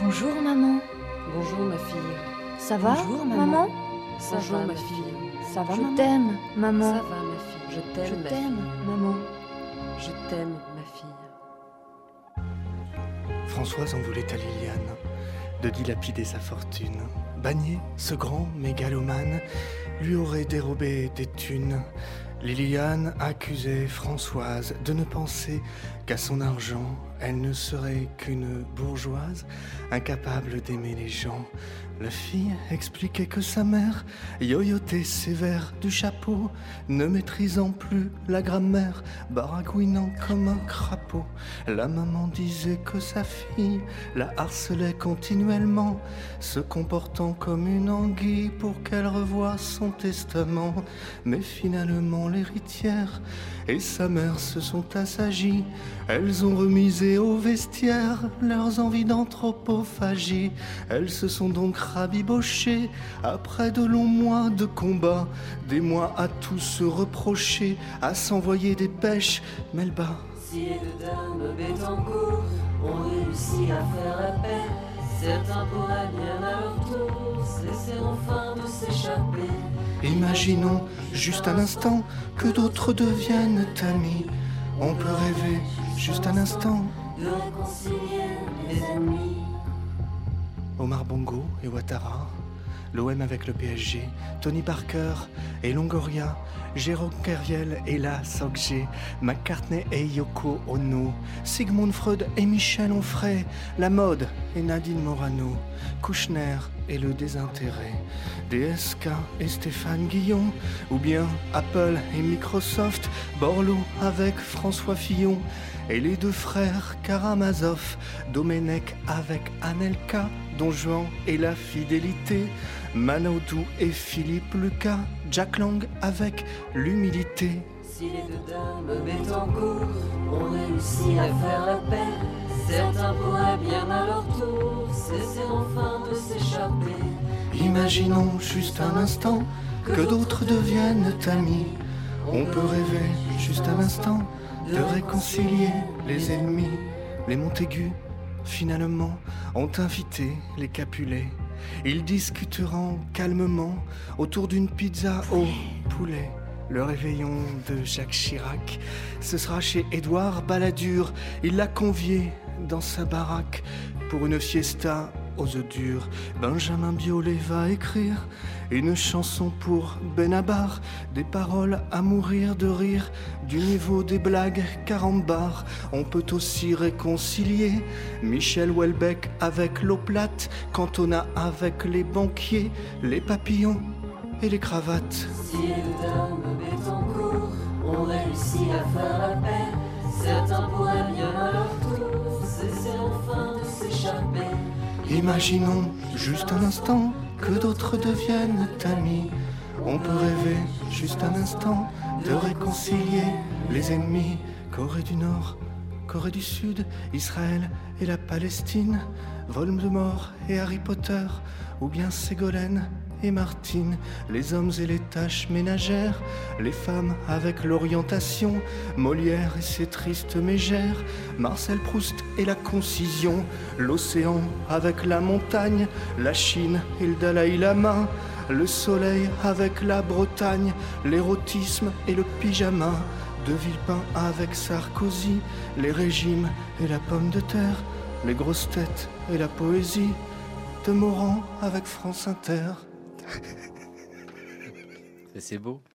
Bonjour maman. Bonjour ma fille. Ça va, Bonjour, maman? Ça Bonjour, va ma ma fille. Ça va, Je maman? T'aime, maman. Ça va ma fille. Je t'aime Je ma t'aime, fille. maman. Je t'aime ma fille. Françoise en voulait à Liliane de dilapider sa fortune. Bagné, ce grand mégalomane, lui aurait dérobé des thunes. Liliane accusait Françoise de ne penser qu'à son argent. Elle ne serait qu'une bourgeoise, incapable d'aimer les gens. La fille expliquait que sa mère yoyotait sévère du chapeau, ne maîtrisant plus la grammaire, baragouinant comme un crapaud. La maman disait que sa fille la harcelait continuellement, se comportant comme une anguille pour qu'elle revoie son testament. Mais finalement l'héritière et sa mère se sont assagies. Elles ont remisé au vestiaire leurs envies d'anthropophagie. Elles se sont donc rabibochées après de longs mois de combat, des mois à tout se reprocher, à s'envoyer des pêches, mais le bas. Si les deux dames Bettencourt ont réussi à faire la paix, certains pourraient bien à leur tour cesser enfin de s'échapper. Imaginons juste un instant que d'autres deviennent amis. On peut rêver juste un instant De réconcilier les ennemis. Omar Bongo et Ouattara, l'OM avec le PSG, Tony Parker et Longoria, Jérôme Kerviel et la Sokje, McCartney et Yoko Ono, Sigmund Freud et Michel Onfray, la mode et Nadine Morano, Kouchner et le désintérêt, DSK et Stéphane Guillon, ou bien Apple et Microsoft, Borloo avec François Fillon, et les deux frères Karamazov, Domenech avec Anelka, Don Juan et la fidélité, Manodou et Philippe Lucas, Jack Lang avec l'humilité. Si les deux dames Bettencourt ont réussi à faire la paix, certains pourraient bien à leur tour cesser enfin de s'échapper. Imaginons juste un instant que d'autres deviennent amis. On peut rêver juste un instant de réconcilier les ennemis. Les Montaigu, finalement, ont invité les Capulet. Ils discuteront calmement autour d'une pizza au poulet. Le réveillon de Jacques Chirac, ce sera chez Édouard Balladur. Il l'a convié dans sa baraque pour une fiesta aux œufs durs. Benjamin Biolay va écrire une chanson pour Benabar, des paroles à mourir de rire, du niveau des blagues carambar. On peut aussi réconcilier Michel Houellebecq avec l'eau plate, Cantona avec les banquiers, les papillons et les cravates. Si les deux dames Bettencourt ont réussi à faire la paix, certains pourraient bien à leur tour cesser enfin de s'échapper. Imaginons juste un instant que d'autres deviennent amis. On peut rêver juste un instant de réconcilier les ennemis. Corée du Nord, Corée du Sud, Israël et la Palestine, Voldemort et Harry Potter, ou bien Ségolène et Martine, les hommes et les tâches ménagères, les femmes avec l'orientation, Molière et ses tristes mégères, Marcel Proust et la concision, l'océan avec la montagne, la Chine et le Dalai Lama, le soleil avec la Bretagne, l'érotisme et le pyjama, de Villepin avec Sarkozy, les régimes et la pomme de terre, les grosses têtes et la poésie, de Morand avec France Inter. C'est beau.